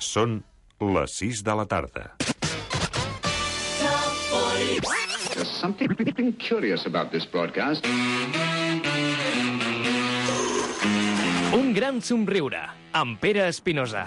Són les 6 de la tarda. There's something curious about this broadcast. Un gran somriure, amb Pere Espinosa.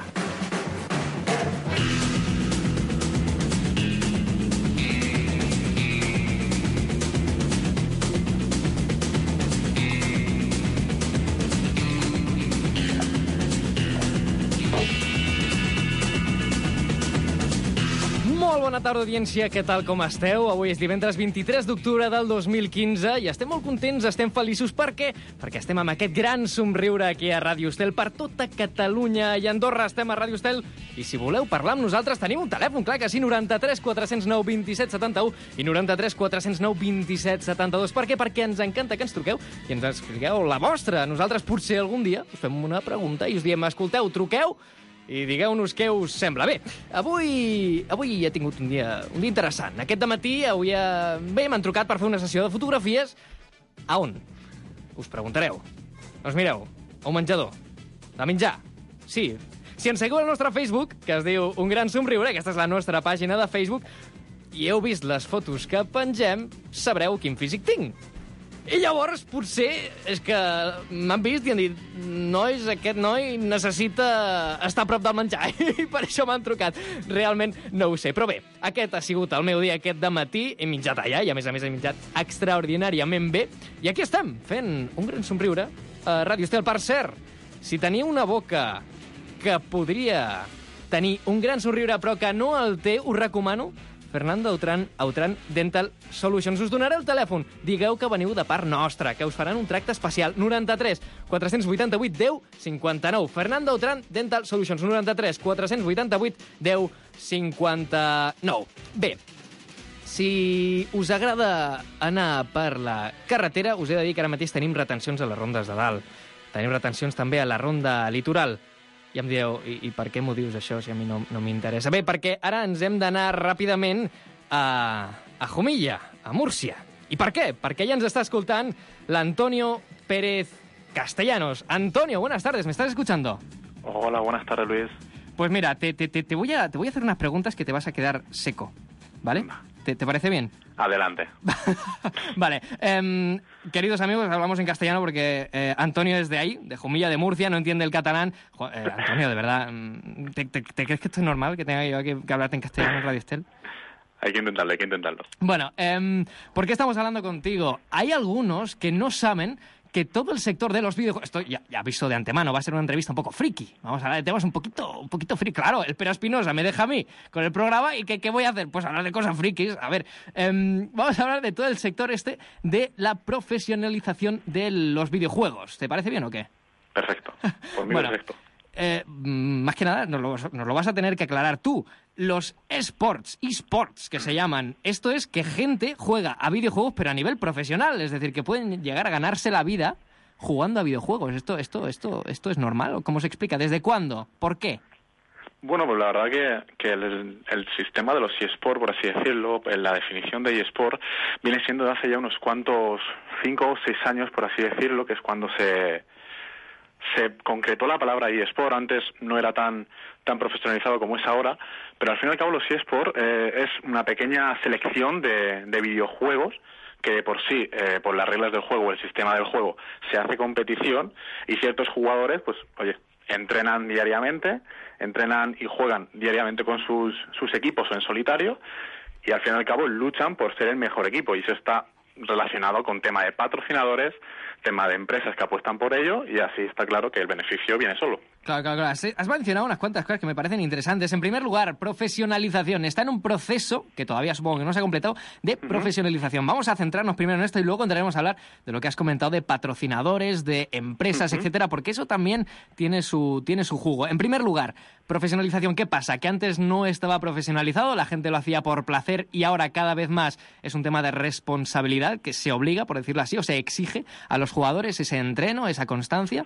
Molt bona tarda, audiència. Què tal, com esteu? Avui és divendres 23 d'octubre del 2015 i estem molt contents, estem feliços. Per què? Perquè estem amb aquest gran somriure aquí a Ràdio Estel per tota Catalunya i Andorra. Estem a Ràdio Estel i si voleu parlar amb nosaltres tenim un telèfon, clar que sí, 93 409 27 71 i 93 409 27 72. Per què? Perquè ens encanta que ens truqueu i ens expliqueu la vostra. Nosaltres potser algun dia us fem una pregunta i us diem, escolteu, truqueu i digueu-nos què us sembla. Bé, avui he tingut un dia interessant. Aquest dematí m'han trucat per fer una sessió de fotografies. A on? Us preguntareu. Doncs mireu, a un menjador. A menjar. Sí. Si ens seguiu al nostre Facebook, que es diu Un Gran Somriure, aquesta és la nostra pàgina de Facebook, i heu vist les fotos que pengem, sabreu quin físic tinc. I llavors, potser, és que m'han vist i han dit nois, aquest noi necessita estar a prop del menjar, i per això m'han trucat. Realment no ho sé. Però bé, aquest ha sigut el meu dia aquest dematí. He menjat allà i, a més, he menjat extraordinàriament bé. I aquí estem, fent un gran somriure a Ràdio Estel. Per cert, si teniu una boca que podria tenir un gran somriure però que no el té, us recomano Fernando Autran Dental Solutions. Us donaré el telèfon. Digueu que veniu de part nostra, que us faran un tracte especial. 93 488 10 59. Fernando Autran Dental Solutions. 93 488 10 59. Bé, si us agrada anar per la carretera, us he de dir que ara mateix tenim retencions a les rondes de dalt. Tenim retencions també a la ronda litoral. I em dieu, i per què m'ho dius això si a mi no m'interessa? Bé, perquè ara ens hem d'anar ràpidament a Jumilla, a Múrcia. I per què? Perquè ja ens està escoltant l'Antonio Pérez Castellanos. Antonio, buenas tardes, ¿me estás escuchando? Hola, buenas tardes, Luis. Pues mira, te voy a hacer unas preguntas que te vas a quedar seco, ¿vale? ¿Te parece bien? Adelante. Vale. Queridos amigos, hablamos en castellano porque Antonio es de ahí, de Jumilla, de Murcia, no entiende el catalán. Antonio, de verdad, ¿te crees que esto es normal, que tenga yo que hablarte en castellano en Radio Estel? Hay que intentarlo. Bueno, ¿por qué estamos hablando contigo? Hay algunos que no saben que todo el sector de los videojuegos... Esto ya aviso de antemano, va a ser una entrevista un poco friki. Vamos a hablar de temas un poquito friki. Claro, el Pere Espinosa me deja a mí con el programa y ¿qué voy a hacer? Pues hablar de cosas frikis. A ver, vamos a hablar de todo el sector de la profesionalización de los videojuegos. ¿Te parece bien o qué? Perfecto. Por mí bueno, perfecto. Más que nada, nos lo vas a tener que aclarar tú. Los esports que se llaman, esto es que gente juega a videojuegos pero a nivel profesional, es decir, que pueden llegar a ganarse la vida jugando a videojuegos. ¿Esto es normal? ¿Cómo se explica? ¿Desde cuándo? ¿Por qué? Bueno, pues la verdad que el sistema de los eSports, por así decirlo, la definición de eSport viene siendo de hace ya unos cuantos 5 o 6 años, por así decirlo, que es cuando se concretó la palabra eSport. Antes no era tan profesionalizado como es ahora, pero al fin y al cabo los eSport es una pequeña selección de videojuegos que por sí, por las reglas del juego, el sistema del juego, se hace competición y ciertos jugadores, pues, oye, entrenan diariamente, entrenan y juegan diariamente con sus equipos o en solitario y al fin y al cabo luchan por ser el mejor equipo y eso está relacionado con tema de patrocinadores, tema de empresas que apuestan por ello y así está claro que el beneficio viene solo. Claro. Has mencionado unas cuantas cosas que me parecen interesantes. En primer lugar, profesionalización. Está en un proceso, que todavía supongo que no se ha completado, de profesionalización. Vamos a centrarnos primero en esto y luego entraremos a hablar de lo que has comentado de patrocinadores, de empresas, etcétera, porque eso también tiene su jugo. En primer lugar, profesionalización. ¿Qué pasa? Que antes no estaba profesionalizado, la gente lo hacía por placer y ahora cada vez más es un tema de responsabilidad que se obliga, por decirlo así, o se exige a los jugadores ese entreno, esa constancia.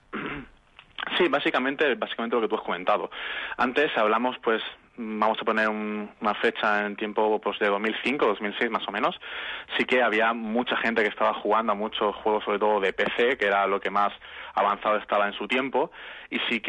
Sí, básicamente lo que tú has comentado. Antes hablamos, pues, vamos a poner una fecha en tiempo pues de 2005, 2006 más o menos. Sí que había mucha gente que estaba jugando a muchos juegos, sobre todo de PC, que era lo que más avanzado estaba en su tiempo. Y sí que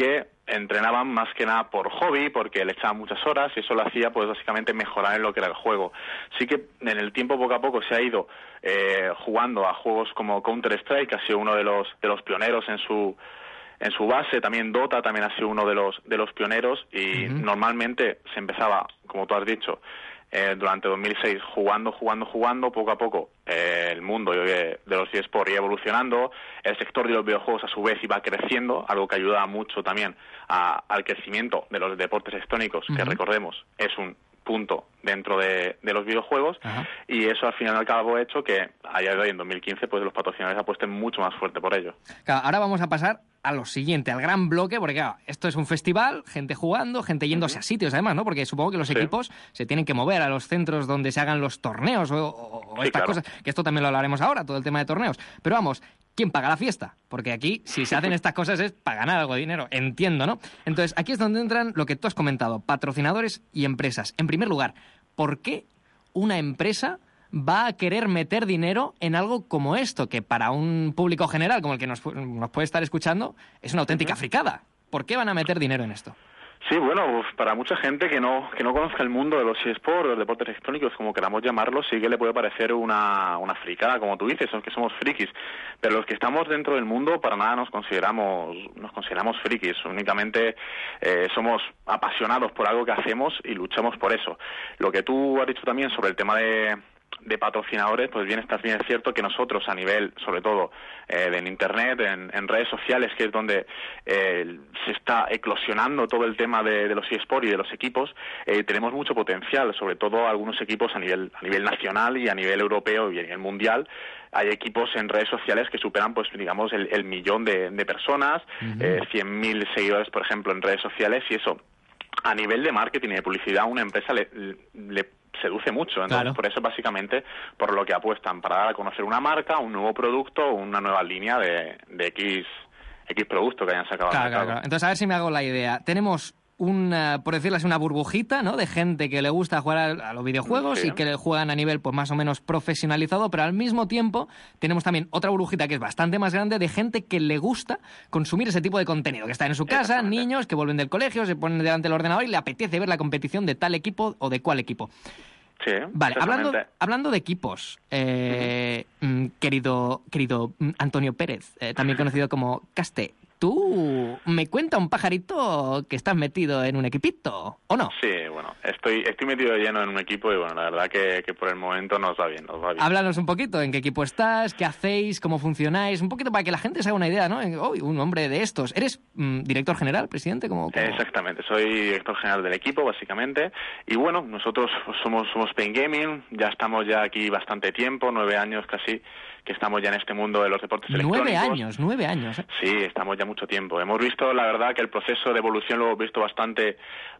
entrenaban más que nada por hobby, porque le echaban muchas horas y eso lo hacía pues básicamente mejorar en lo que era el juego. Sí que en el tiempo poco a poco se ha ido jugando a juegos como Counter-Strike, que ha sido uno de los pioneros en su base. También Dota también ha sido uno de los pioneros y normalmente se empezaba, como tú has dicho, durante 2006 jugando, poco a poco el mundo de los eSports iba evolucionando, el sector de los videojuegos a su vez iba creciendo, algo que ayudaba mucho también al crecimiento de los deportes electrónicos, que recordemos es un punto dentro de los videojuegos. Y eso al final y al cabo ha hecho que a día de hoy, en 2015, pues los patrocinadores apuesten mucho más fuerte por ello. Claro, ahora vamos a pasar a lo siguiente, al gran bloque, porque claro, esto es un festival, gente jugando, gente yéndose a sitios además, ¿no? Porque supongo que los equipos se tienen que mover a los centros donde se hagan los torneos o estas cosas, que esto también lo hablaremos ahora, todo el tema de torneos. Pero vamos, ¿quién paga la fiesta? Porque aquí, si se hacen estas cosas es para ganar algo de dinero, entiendo, ¿no? Entonces, aquí es donde entran lo que tú has comentado, patrocinadores y empresas. En primer lugar, ¿por qué una empresa va a querer meter dinero en algo como esto, que para un público general como el que nos puede estar escuchando es una auténtica fricada? ¿Por qué van a meter dinero en esto? Sí, bueno, pues para mucha gente que no conozca el mundo de los eSports, de los deportes electrónicos, como queramos llamarlo, sí que le puede parecer una fricada, como tú dices, son que somos frikis. Pero los que estamos dentro del mundo, para nada nos consideramos frikis. Únicamente somos apasionados por algo que hacemos y luchamos por eso. Lo que tú has dicho también sobre el tema de patrocinadores, pues bien, es cierto que nosotros a nivel, sobre todo, en Internet, en redes sociales, que es donde se está eclosionando todo el tema de los eSports y de los equipos, tenemos mucho potencial, sobre todo algunos equipos a nivel nacional y a nivel europeo y a nivel mundial. Hay equipos en redes sociales que superan, pues digamos, el millón de personas, 100.000 seguidores, por ejemplo, en redes sociales, y eso, a nivel de marketing y de publicidad, a una empresa le seduce mucho. Entonces, por eso básicamente por lo que apuestan, para dar a conocer una marca, un nuevo producto o una nueva línea de X producto que hayan sacado al mercado. Claro. Entonces, a ver si me hago la idea. Tenemos por decirlo así, una burbujita, ¿no?, de gente que le gusta jugar a los videojuegos y que le juegan a nivel pues más o menos profesionalizado, pero al mismo tiempo tenemos también otra burbujita que es bastante más grande de gente que le gusta consumir ese tipo de contenido, que está en su casa, niños que vuelven del colegio, se ponen delante del ordenador y le apetece ver la competición de tal equipo o de cuál equipo. Sí, vale, hablando de equipos, querido Antonio Pérez, también conocido como Caste, tú me cuenta un pajarito que estás metido en un equipito, ¿o no? Sí, bueno, estoy metido de lleno en un equipo y bueno, la verdad que por el momento nos va bien. Háblanos un poquito, ¿en qué equipo estás? ¿Qué hacéis? ¿Cómo funcionáis? Un poquito para que la gente se haga una idea, ¿no? Un hombre de estos. ¿Eres director general, presidente? ¿Cómo? Exactamente, soy director general del equipo, básicamente. Y bueno, nosotros somos Pain Gaming, ya estamos aquí bastante tiempo, 9 años casi, que estamos ya en este mundo de los deportes electrónicos. 9 años. Sí, estamos ya mucho tiempo. Hemos visto, la verdad, que el proceso de evolución lo hemos visto bastante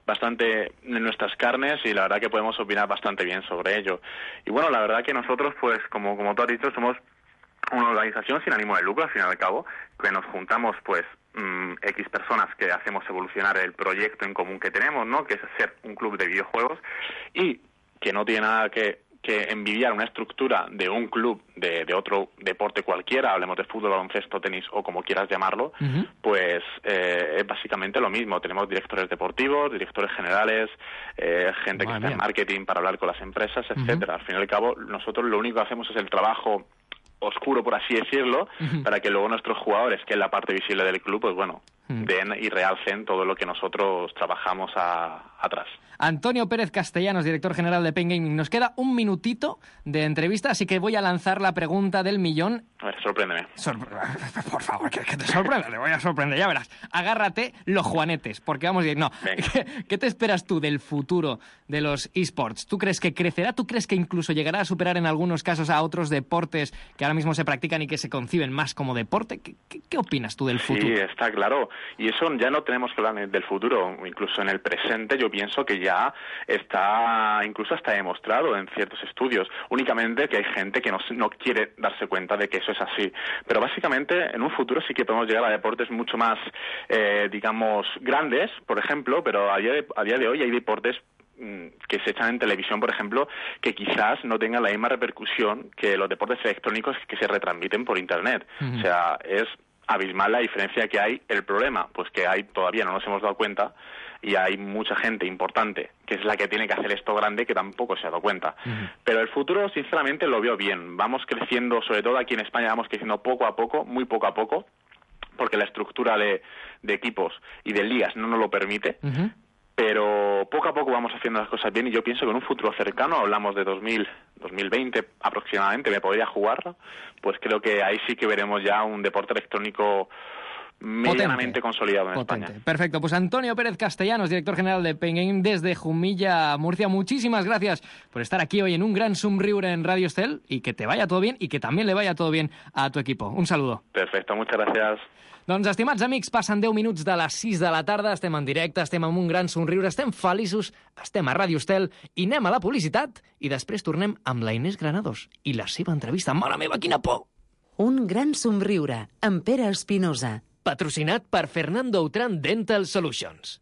en nuestras carnes y la verdad que podemos opinar bastante bien sobre ello. Y bueno, la verdad que nosotros, pues, como tú has dicho, somos una organización sin ánimo de lucro, al fin y al cabo, que nos juntamos, pues, X personas que hacemos evolucionar el proyecto en común que tenemos, ¿no?, que es ser un club de videojuegos y que no tiene nada que envidiar una estructura de un club de otro deporte cualquiera, hablemos de fútbol, baloncesto, tenis o como quieras llamarlo, pues es básicamente lo mismo. Tenemos directores deportivos, directores generales, gente que está en marketing para hablar con las empresas, etcétera. Al fin y al cabo, nosotros lo único que hacemos es el trabajo oscuro, por así decirlo, para que luego nuestros jugadores, que es la parte visible del club, pues bueno, den y realcen todo lo que nosotros trabajamos atrás. Antonio Pérez Castellanos, director general de Pain Gaming. Nos queda un minutito de entrevista, así que voy a lanzar la pregunta del millón. A ver, sorpréndeme. Por favor, que te sorprenda, te voy a sorprender, ya verás. Agárrate los juanetes, porque vamos a ir... No, ¿Qué te esperas tú del futuro de los eSports? ¿Tú crees que crecerá? ¿Tú crees que incluso llegará a superar en algunos casos a otros deportes que ahora mismo se practican y que se conciben más como deporte? ¿Qué opinas tú del futuro? Sí, está claro. Y eso ya no tenemos que hablar del futuro. Incluso en el presente yo pienso que ya está, incluso hasta demostrado en ciertos estudios. Únicamente que hay gente que no quiere darse cuenta de que eso es así. Pero básicamente en un futuro sí que podemos llegar a deportes mucho más, digamos, grandes, por ejemplo, pero a día de hoy hay deportes que se echan en televisión, por ejemplo, que quizás no tengan la misma repercusión que los deportes electrónicos que se retransmiten por Internet. O sea, es abismal la diferencia que hay. El problema, pues que todavía no nos hemos dado cuenta, y hay mucha gente importante que es la que tiene que hacer esto grande que tampoco se ha dado cuenta. Pero el futuro, sinceramente, lo veo bien. Vamos creciendo, sobre todo aquí en España, vamos creciendo poco a poco, muy poco a poco, porque la estructura de equipos y de ligas no nos lo permite. Pero poco a poco vamos haciendo las cosas bien, y yo pienso que en un futuro cercano, hablamos de 2020 aproximadamente, me podría jugar, pues creo que ahí sí que veremos ya un deporte electrónico medianamente consolidado en España. Perfecto, pues Antonio Pérez Castellanos, director general de Pain Game desde Jumilla, Murcia, muchísimas gracias por estar aquí hoy en un gran somriure en Radio Estel, y que te vaya todo bien y que también le vaya todo bien a tu equipo. Un saludo. Perfecto, muchas gracias. Doncs, estimats amics, passen 10 minuts de les 6 de la tarda, estem en directe, estem amb un gran somriure, estem feliços, estem a Radio Estel, i anem a la publicitat, i després tornem amb la Inés Granados i la seva entrevista. Mare meva, quina por! Un gran somriure, amb Pere Espinosa. Patrocinat per Fernando Autran Dental Solutions.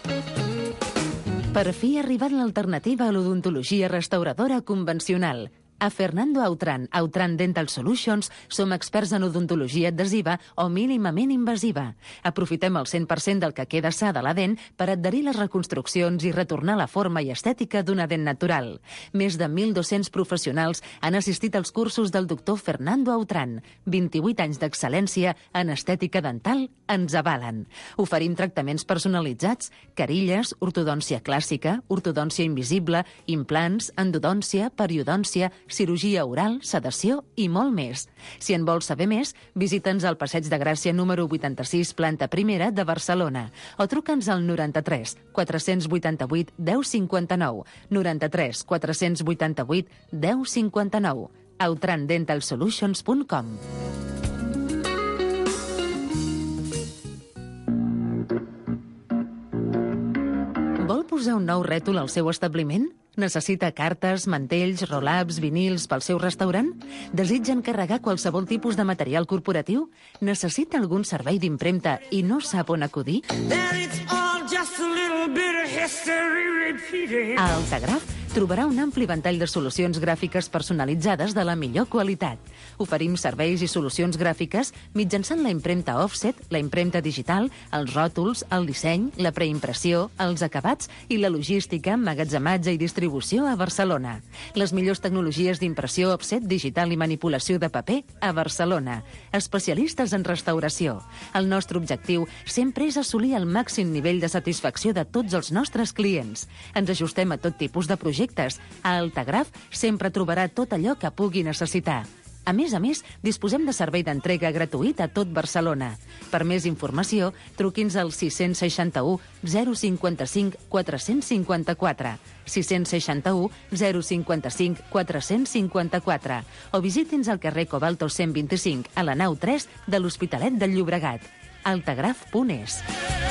Per fi ha arribat l'alternativa a l'odontologia restauradora convencional. A Fernando Autran Dental Solutions som experts en odontologia adhesiva o mínimament invasiva. Aprofitem el 100% del que queda sa de la dent per adherir les reconstruccions i retornar la forma i estètica d'una dent natural. Més de 1.200 professionals han assistit als cursos del doctor Fernando Autran. 28 anys d'excel·lència en estètica dental ens avalen. Oferim tractaments personalitzats, carilles, ortodòncia clàssica, ortodòncia invisible, implants, endodòncia, periodòncia, cirurgia oral, sedació i molt més. Si en vols saber més, visita'ns al Passeig de Gràcia número 86, planta primera de Barcelona, o truca'ns al 93 488 1059, 93 488 1059, autrandentalsolutions.com. Vol posar un nou rètol al seu establiment? Necessita cartes, mantells, roll-ups, vinils pel seu restaurant? Desitja encarregar qualsevol tipus de material corporatiu? Necessita algun servei d'impremta i no sap on acudir? A Altagraf trobarà un ampli ventall de solucions gràfiques personalitzades de la millor qualitat. Oferim serveis i solucions gràfiques mitjançant la impremta offset, la impremta digital, els ròtols, el disseny, la preimpressió, els acabats i la logística, emmagatzematge i distribució a Barcelona. Les millors tecnologies d'impressió offset, digital i manipulació de paper a Barcelona. Especialistes en restauració. El nostre objectiu sempre és assolir el màxim nivell de satisfacció de tots els nostres clients. Ens ajustem a tot tipus de projectes. A Altagraf sempre trobarà tot allò que pugui necessitar. A més, disposem de servei d'entrega gratuït a tot Barcelona. Per més informació, truqui'ns al 661 055 454, 661 055 454, o visiti'ns al carrer Cobalto 125, a la nau 3 de l'Hospitalet del Llobregat. altagraf.es.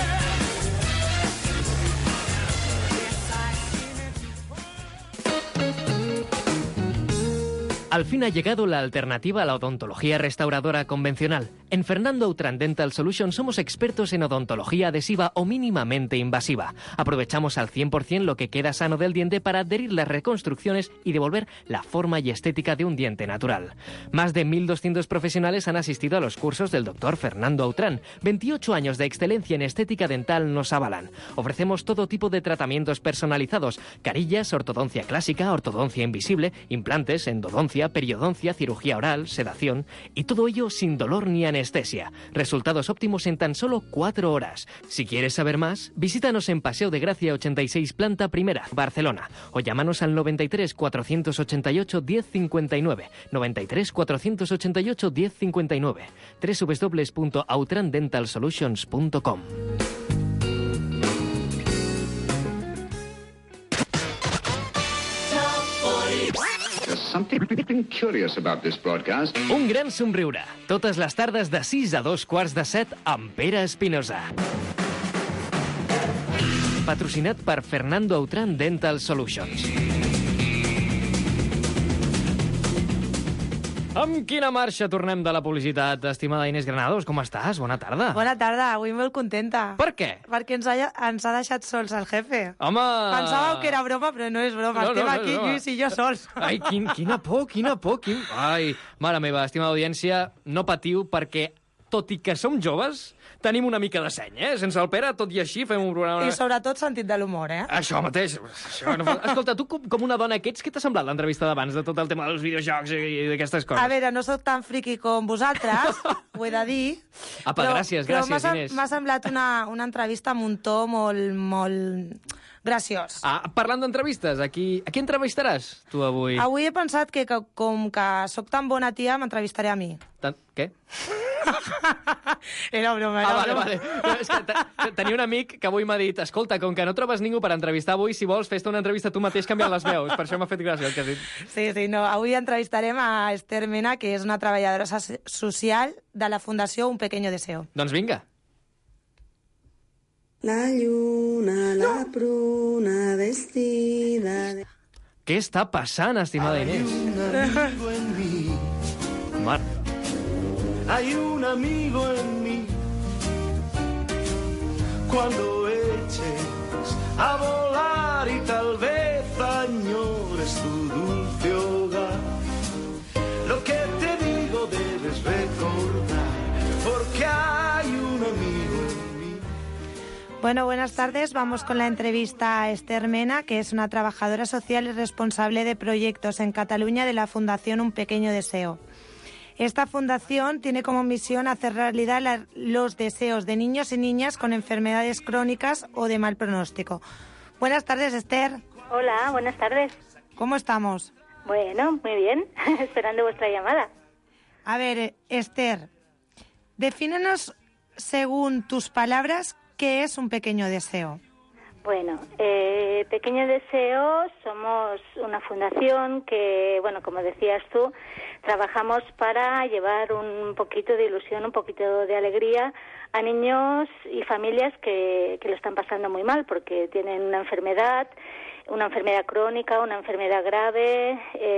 Al fin ha llegado la alternativa a la odontología restauradora convencional. En Fernando Autran Dental Solutions somos expertos en odontología adhesiva o mínimamente invasiva. Aprovechamos al 100% lo que queda sano del diente para adherir las reconstrucciones y devolver la forma y estética de un diente natural. Más de 1.200 profesionales han asistido a los cursos del doctor Fernando Autran. 28 años de excelencia en estética dental nos avalan. Ofrecemos todo tipo de tratamientos personalizados: carillas, ortodoncia clásica, ortodoncia invisible, implantes, endodoncia, periodoncia, cirugía oral, sedación, y todo ello sin dolor ni anestesia. Resultados óptimos en tan solo 4 horas. Si quieres saber más, visítanos en Paseo de Gracia 86, planta primera, Barcelona, o llámanos al 93 488 1059, 93 488 1059, www.autrandentalsolutions.com. Something curious about this broadcast. Un gran somriure. Totes les tardes de 6 a 2:15 amb Pere Espinosa. Patrocinat per Fernando Autran Dental Solutions. Amb quina marxa tornem de la publicitat, estimada Inés Granados? Com estàs? Bona tarda. Bona tarda, avui molt contenta. Per què? Perquè ens ha deixat sols el jefe. Home! Pensàveu que era broma, però no és broma. Estem aquí, Lluís i jo sols. Ai, quina por, quina por. Ai, mare meva, estimada audiència, no patiu perquè tot i que som joves, tenim una mica de seny, Sense el Pere, tot i així, fem un programa... I sobretot sentit de l'humor, Això mateix. Això no... Escolta, tu com una dona que ets, què t'ha semblat l'entrevista d'abans, de tot el tema dels videojocs i d'aquestes coses? A veure, no sóc tan friqui com vosaltres, ho he de dir. Apa, gràcies, Inés. M'ha semblat una entrevista amb un to molt graciós. Parlant d'entrevistes, a qui entrevistaràs tu avui? Avui he pensat que com que sóc tan bona tia, m'entrevistaré a mi. Què? Era broma, Vale. No, és que tenia un amic que avui m'ha dit, escolta, com que no trobes ningú per entrevistar avui, si vols, fes-te una entrevista tu mateix canviant les veus. Per això m'ha fet gràcia el que has dit. Sí, no. Avui entrevistarem a Esther Mena, que és una treballadora social de la Fundació Un Pequeño Deseo. Doncs vinga. La lluna, la pruna vestida de... Què està passant, estimada Inés? Mar. Hay un amigo en mí. Cuando eches a volar y tal vez añores tu dulce hogar, lo que te digo debes recordar, porque hay un amigo en mí. Bueno, buenas tardes. Vamos con la entrevista a Esther Mena, que es una trabajadora social y responsable de proyectos en Cataluña de la Fundación Un Pequeño Deseo. Esta fundación tiene como misión hacer realidad los deseos de niños y niñas con enfermedades crónicas o de mal pronóstico. Buenas tardes, Esther. Hola, buenas tardes. ¿Cómo estamos? Bueno, muy bien. Esperando vuestra llamada. A ver, Esther, defínenos, según tus palabras, ¿qué es un pequeño deseo? Bueno, Pequeño Deseo somos una fundación que, bueno, como decías tú, trabajamos para llevar un poquito de ilusión, un poquito de alegría a niños y familias que lo están pasando muy mal porque tienen una enfermedad crónica, una enfermedad grave,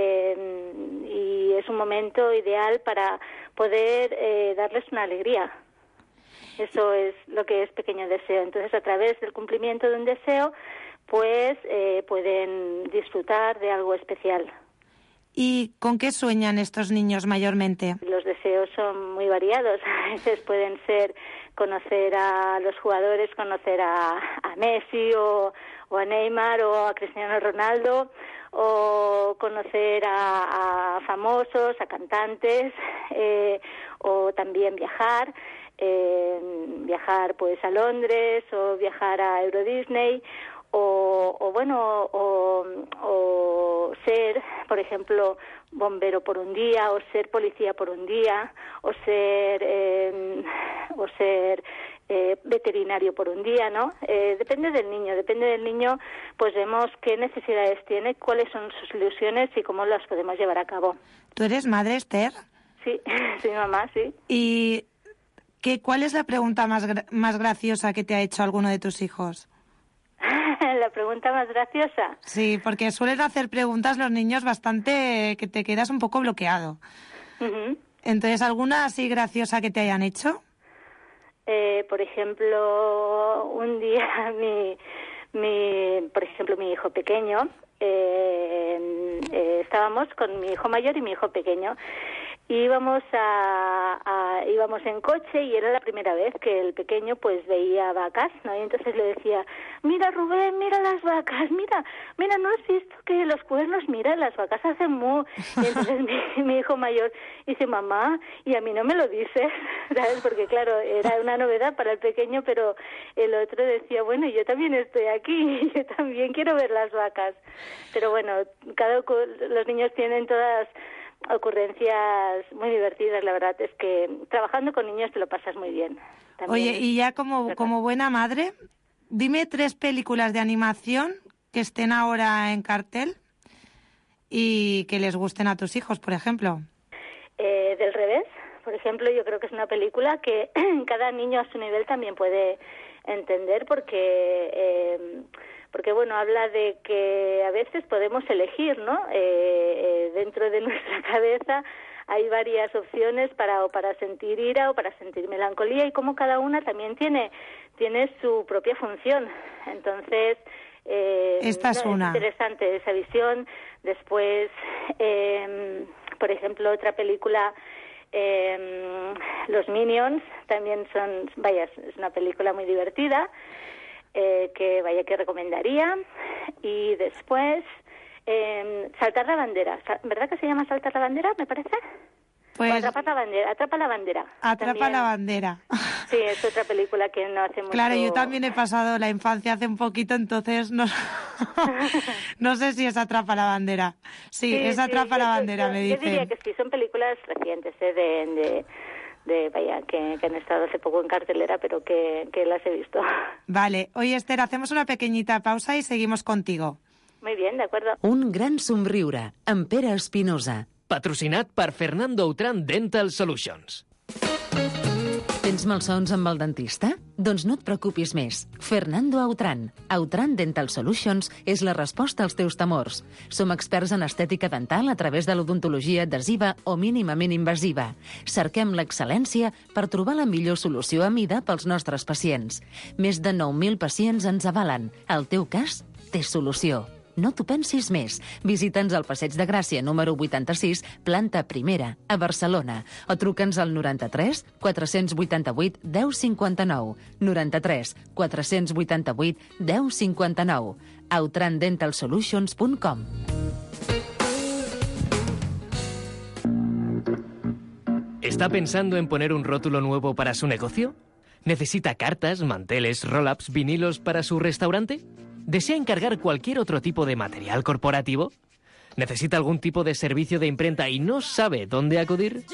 y es un momento ideal para poder darles una alegría. Eso es lo que es Pequeño Deseo. Entonces, a través del cumplimiento de un deseo, pues pueden disfrutar de algo especial. ¿Y con qué sueñan estos niños mayormente? Los deseos son muy variados. A veces pueden ser conocer a los jugadores, conocer a Messi o a Neymar o a Cristiano Ronaldo, o conocer a famosos, a cantantes, o también viajar pues a Londres o viajar a Euro Disney o ser, por ejemplo, bombero por un día o ser policía por un día o ser veterinario por un día, ¿no? Depende del niño, pues vemos qué necesidades tiene, cuáles son sus ilusiones y cómo las podemos llevar a cabo. ¿Tú eres madre, Esther? Sí, sí, mamá, sí. ¿Y cuál es la pregunta más graciosa que te ha hecho alguno de tus hijos? ¿La pregunta más graciosa? Sí, porque suelen hacer preguntas los niños bastante que te quedas un poco bloqueado. Uh-huh. Entonces, ¿alguna así graciosa que te hayan hecho? Por ejemplo, un día por ejemplo, mi hijo pequeño, estábamos con mi hijo mayor y mi hijo pequeño. Íbamos en coche y era la primera vez que el pequeño pues veía vacas, ¿no? Y entonces le decía, mira Rubén, mira las vacas, mira, ¿no has visto que los cuernos, mira, las vacas hacen mu? Y entonces mi hijo mayor dice, mamá, y a mí no me lo dices, ¿sabes? Porque claro, era una novedad para el pequeño, pero el otro decía, bueno, yo también estoy aquí, yo también quiero ver las vacas. Pero bueno, los niños tienen todas ocurrencias muy divertidas, la verdad es que trabajando con niños te lo pasas muy bien. También. Oye, y ya como buena madre, dime 3 películas de animación que estén ahora en cartel y que les gusten a tus hijos, por ejemplo. Del revés, por ejemplo, yo creo que es una película que cada niño a su nivel también puede entender porque bueno, habla de que a veces podemos elegir, ¿no? Dentro de nuestra cabeza hay varias opciones para sentir ira o para sentir melancolía y como cada una también tiene su propia función. Entonces, esta es una. Es interesante esa visión. Después, por ejemplo, otra película Los Minions también son, es una película muy divertida, que recomendaría. Y después, Saltar la bandera. ¿Verdad que se llama Saltar la bandera, me parece? Pues... Atrapa la bandera. Atrapa la bandera. Sí, es otra película que no hace mucho... Claro, yo también he pasado la infancia hace un poquito, entonces no, no sé si es Atrapa la bandera. Sí, es Atrapa la bandera, me dicen. Yo diría que sí, son películas recientes, que han estado hace poco en cartelera, pero que las he visto. Vale. Oye, Esther, hacemos una pequeñita pausa y seguimos contigo. Muy bien, de acuerdo. Un gran somriure, amb Pere Espinosa. Patrocinat per Fernando Autran Dental Solutions. Tens malsons amb el dentista? Doncs no et preocupis més. Fernando Autran. Autran Dental Solutions és la resposta als teus temors. Som experts en estètica dental a través de l'odontologia adhesiva o mínimament invasiva. Cerquem l'excel·lència per trobar la millor solució a mida pels nostres pacients. Més de 9.000 pacients ens avalen. El teu cas té solució. No t'ho pensis més. Visita'ns al Passeig de Gràcia, número 86, planta primera, a Barcelona. O truca'ns al 93 488 1059. 93 488 1059. outrandentalsolutions.com. ¿Está pensando en poner un rótulo nuevo para su negocio? ¿Necesita cartas, manteles, roll-ups, vinilos para su restaurante? ¿Desea encargar cualquier otro tipo de material corporativo? ¿Necesita algún tipo de servicio de imprenta y no sabe dónde acudir?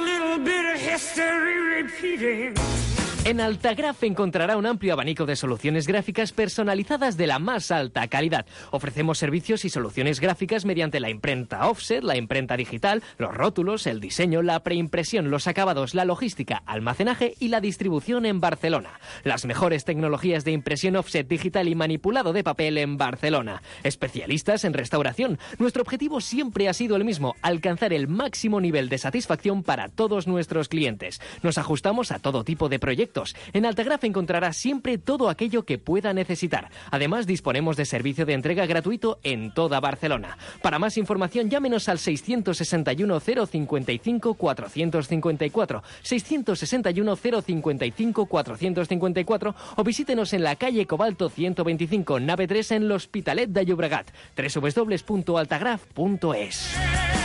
En Altagraf encontrará un amplio abanico de soluciones gráficas personalizadas de la más alta calidad. Ofrecemos servicios y soluciones gráficas mediante la imprenta offset, la imprenta digital, los rótulos, el diseño, la preimpresión, los acabados, la logística, almacenaje y la distribución en Barcelona. Las mejores tecnologías de impresión offset digital y manipulado de papel en Barcelona. Especialistas en restauración. Nuestro objetivo siempre ha sido el mismo: alcanzar el máximo nivel de satisfacción para todos nuestros clientes. Nos ajustamos a todo tipo de proyectos. En Altagraf encontrará siempre todo aquello que pueda necesitar. Además, disponemos de servicio de entrega gratuito en toda Barcelona. Para más información, llámenos al 661 055 454, 661 055 454 o visítenos en la calle Cobalto 125, nave 3 en l'Hospitalet de Llobregat. www.altagraf.es.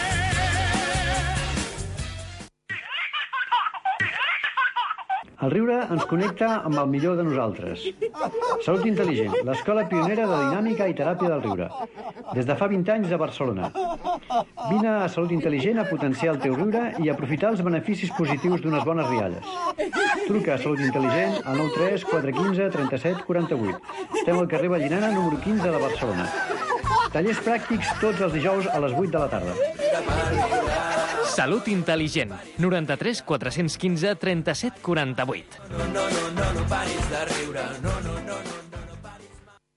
El riure ens connecta amb el millor de nosaltres. Salut Intel·ligent, l'escola pionera de dinàmica i teràpia del riure. Des de fa 20 anys a Barcelona. Vine a Salut Intel·ligent a potenciar el teu riure i aprofitar els beneficis positius d'unes bones rialles. Truca a Salut Intel·ligent al 93 415 37 48. Estem al carrer Vallinana, número 15 de Barcelona. Tallers pràctics tots els dijous a les 8 de la tarda. Salut Intel·ligent, 93 415 37 48. No paris de riure, no paris.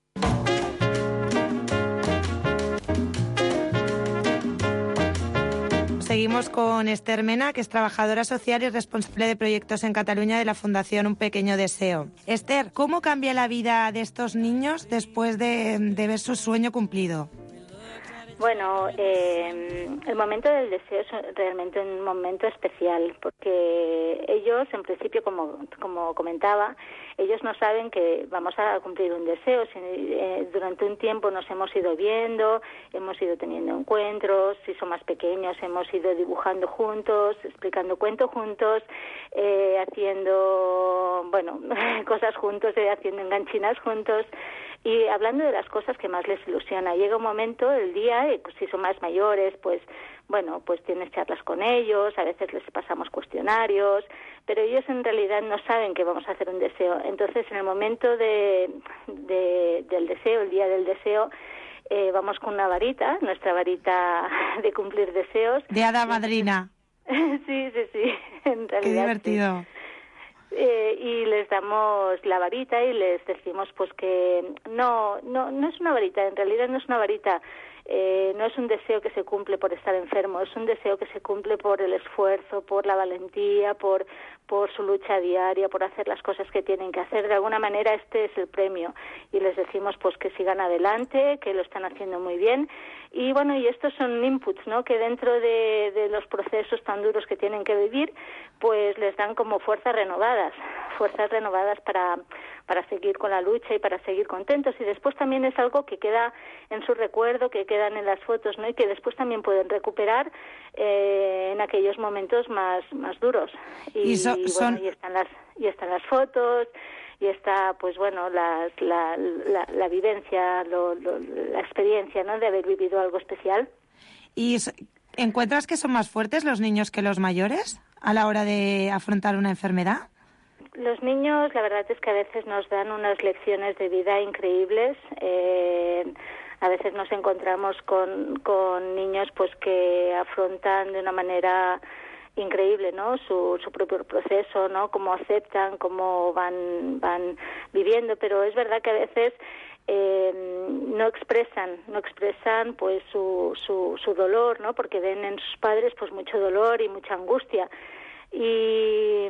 Seguimos con Esther Mena, que es trabajadora social y responsable de proyectos en Cataluña de la Fundación Un Pequeño Deseo. Esther, ¿cómo cambia la vida de estos niños después de ver su sueño cumplido? Bueno, el momento del deseo es realmente un momento especial, porque ellos, en principio, como comentaba, ellos no saben que vamos a cumplir un deseo. Durante un tiempo nos hemos ido viendo, hemos ido teniendo encuentros, si son más pequeños hemos ido dibujando juntos, explicando cuentos juntos, haciendo, cosas juntos, haciendo enganchinas juntos. Y hablando de las cosas que más les ilusiona, llega un momento del día, pues si son más mayores, pues tienes charlas con ellos, a veces les pasamos cuestionarios, pero ellos en realidad no saben que vamos a hacer un deseo. Entonces, en el momento del deseo, el día del deseo, vamos con una varita, nuestra varita de cumplir deseos. De hada madrina. Sí, en realidad. Qué divertido. Sí. Y les damos la varita y les decimos pues que no es una varita, en realidad no es una varita, no es un deseo que se cumple por estar enfermo, es un deseo que se cumple por el esfuerzo, por la valentía, por su lucha diaria, por hacer las cosas que tienen que hacer. De alguna manera este es el premio y les decimos pues que sigan adelante, que lo están haciendo muy bien. Y bueno, y estos son inputs, ¿no?, que dentro de los procesos tan duros que tienen que vivir, pues les dan como fuerzas renovadas para seguir con la lucha y para seguir contentos. Y después también es algo que queda en su recuerdo, que quedan en las fotos, ¿no?, y que después también pueden recuperar en aquellos momentos más duros. Y están las fotos, y está, pues bueno, la vivencia, la experiencia, ¿no?, de haber vivido algo especial. ¿Y encuentras que son más fuertes los niños que los mayores a la hora de afrontar una enfermedad? Los niños, la verdad es que a veces nos dan unas lecciones de vida increíbles. A veces nos encontramos con niños pues que afrontan de una manera increíble, ¿no?, su propio proceso, ¿no?, cómo aceptan, cómo van viviendo, pero es verdad que a veces no expresan pues su dolor, ¿no?, porque ven en sus padres pues mucho dolor y mucha angustia. Y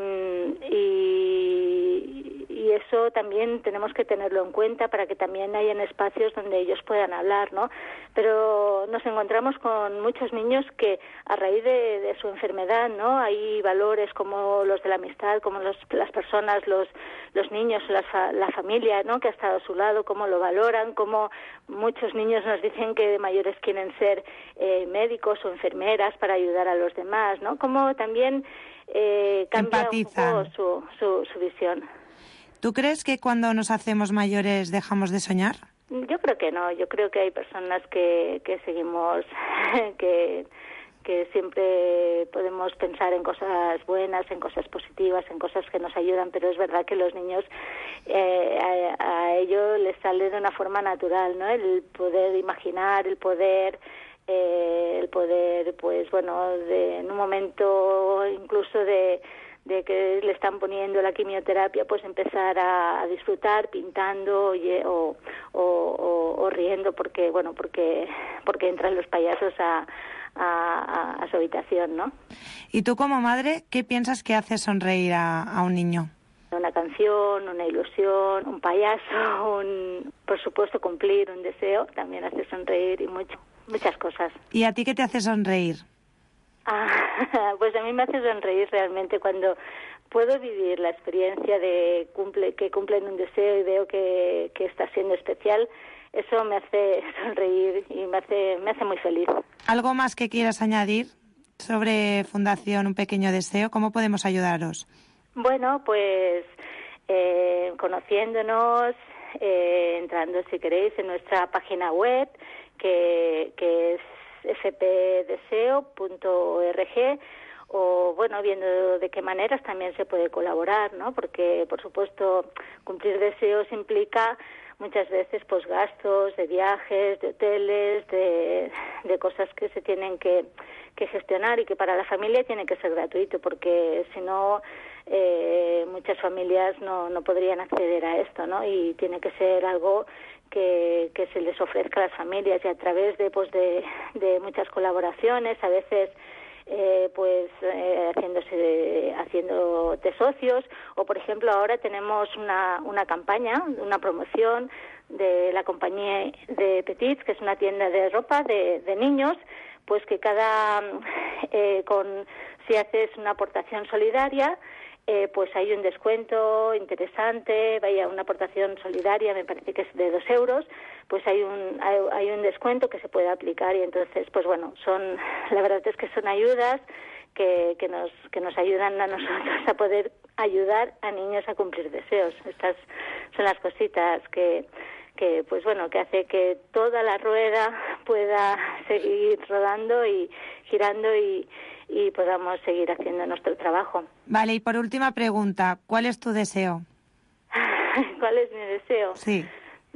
eso también tenemos que tenerlo en cuenta para que también hayan espacios donde ellos puedan hablar, ¿no? Pero nos encontramos con muchos niños que a raíz de su enfermedad, ¿no?, hay valores como los de la amistad, como las personas, los niños, la familia, ¿no?, que ha estado a su lado, cómo lo valoran, cómo muchos niños nos dicen que de mayores quieren ser médicos o enfermeras para ayudar a los demás, ¿no? Cómo también cambia un poco su visión. ¿Tú crees que cuando nos hacemos mayores dejamos de soñar? Yo creo que no. Yo creo que hay personas que seguimos, que siempre podemos pensar en cosas buenas, en cosas positivas, en cosas que nos ayudan, pero es verdad que los niños a ellos les sale de una forma natural, ¿no?, el poder imaginar, el poder pues bueno, en un momento incluso de que le están poniendo la quimioterapia, pues empezar a disfrutar pintando o riendo porque entran los payasos a su habitación, ¿no? ¿Y tú como madre qué piensas que hace sonreír a un niño? Una canción, una ilusión, un payaso, por supuesto cumplir un deseo también hace sonreír y muchas cosas. ¿Y a ti qué te hace sonreír? Pues a mí me hace sonreír realmente cuando puedo vivir la experiencia de que cumplen un deseo y veo que está siendo especial. Eso me hace sonreír y me hace muy feliz. ¿Algo más que quieras añadir sobre Fundación Un Pequeño Deseo? ¿Cómo podemos ayudaros? Bueno, pues conociéndonos, entrando si queréis en nuestra página web que es fpdeseo.org, o bueno, viendo de qué maneras también se puede colaborar, ¿no? Porque por supuesto cumplir deseos implica muchas veces pues gastos de viajes, de hoteles, de cosas que se tienen que gestionar y que para la familia tiene que ser gratuito, porque si no muchas familias no podrían acceder a esto, ¿no? Y tiene que ser algo que se les ofrezca a las familias, y a través de muchas colaboraciones, a veces haciéndote socios, o por ejemplo ahora tenemos una campaña, una promoción de la compañía de Petits, que es una tienda de ropa de niños, pues que si haces una aportación solidaria, pues hay un descuento interesante, una aportación solidaria, me parece que es de 2 euros, pues hay un descuento que se puede aplicar, y entonces, pues bueno, la verdad es que son ayudas que nos ayudan a nosotros a poder ayudar a niños a cumplir deseos. Estas son las cositas que pues bueno, que hace que toda la rueda pueda seguir rodando y girando y podamos seguir haciendo nuestro trabajo. Vale, y por última pregunta, ¿cuál es tu deseo? ¿Cuál es mi deseo? Sí.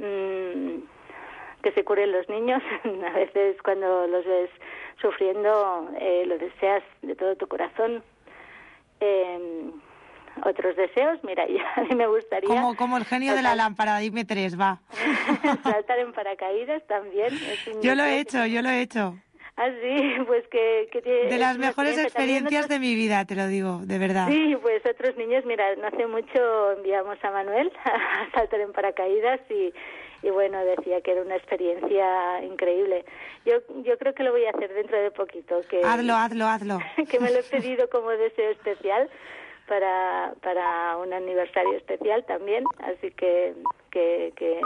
Que se curen los niños. A veces cuando los ves sufriendo, lo deseas de todo tu corazón. otros deseos. Mira, a mí me gustaría... Como el genio de la lámpara, dime 3, va. Saltar en paracaídas también. Yo lo he hecho. Ah, sí, pues que de las mejores experiencias de mi vida, te lo digo, de verdad. Sí, pues otros niños, mira, no hace mucho enviamos a Manuel a saltar en paracaídas y bueno, decía que era una experiencia increíble. Yo creo que lo voy a hacer dentro de poquito. Hazlo. Que me lo he pedido como deseo especial para un aniversario especial también, así que